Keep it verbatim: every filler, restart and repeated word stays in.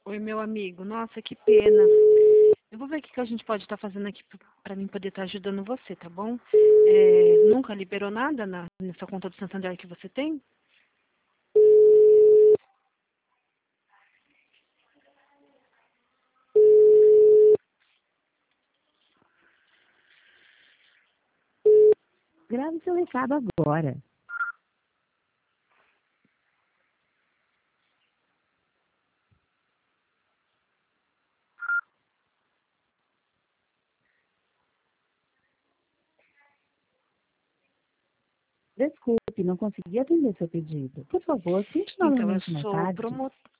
Oi, meu amigo. Nossa, que pena. Eu vou ver o que que a gente pode estar fazendo aqui para mim poder estar ajudando você, tá bom? É, nunca liberou nada na, nessa conta do Santander que você tem? Grave seu recado agora. Desculpe, não consegui atender seu pedido. Por favor, tente Então, eu novamente mais sou tarde. promotora.